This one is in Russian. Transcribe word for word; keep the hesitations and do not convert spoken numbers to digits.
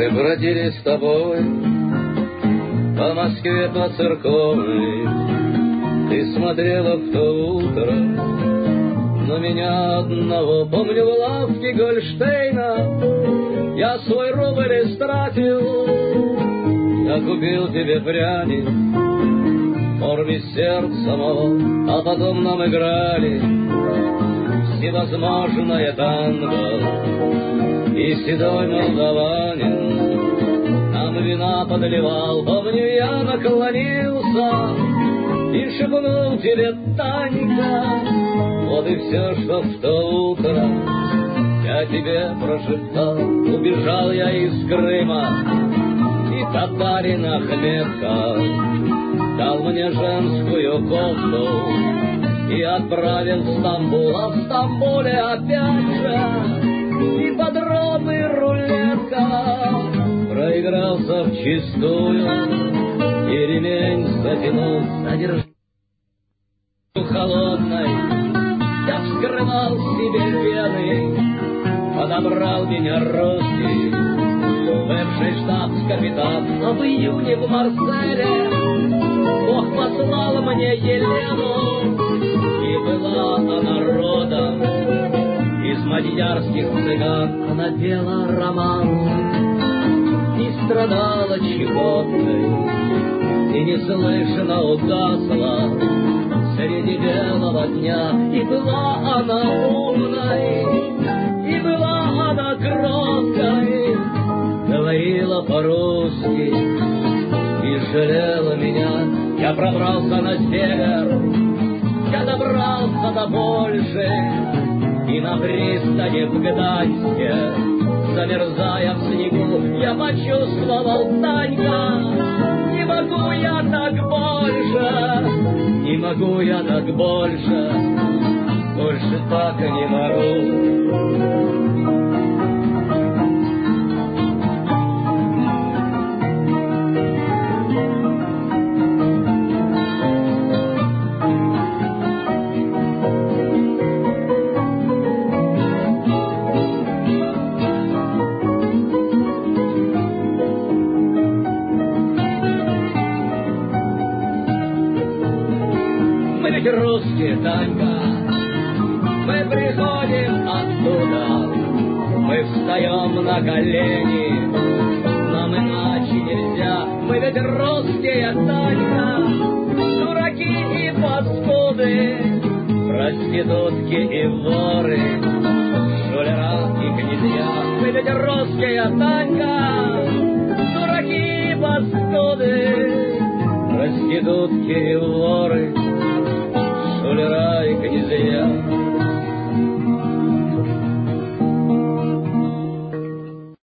Мы бродили с тобой по Москве, по церковной. Ты смотрела в то утро на меня одного. Помню, в лавке Гольштейна я свой рубль истратил. Я купил тебе пряник в форме сердца моего, а потом нам играли всевозможное танго. И седой молдаванин нам вина подливал. Помню, я наклонился и шепнул тебе: Танька. Вот и все, что в то утро я тебе прошептал. Убежал я из Крыма, и татарин Ахметка дал мне женскую кофту и отправил в Стамбул. А в Стамбуле опять же и подробный рулетка. Проигрался вчистую и ремень затянул. Задержал холодной, я вскрывал себе вены. Подобрал меня русский бывший штабс-капитан. А в июне в Марселе Бог послал мне Елену. И была она родом из мадьярских цыган. Она пела романсы и страдала чехоткой, и неслышно угасла среди белого дня. И была она умной, и была она кроткой, говорила по-русски и жалела меня. Я пробрался на север, я добрался до Польши, и на пристани в Гданьске, замерзая в снегу, я почувствовал: Танька, не могу я так больше, не могу я так больше, больше так и не могу. Русские, Танька, мы приходим оттуда, мы встаем на колени, нам иначе нельзя. Мы ведь русские, Танька, дураки и паскуды, проститутки и воры, шулера и князья. Мы ведь русские, Танька, дураки и паскуды, проститутки и воры, шулера и князья.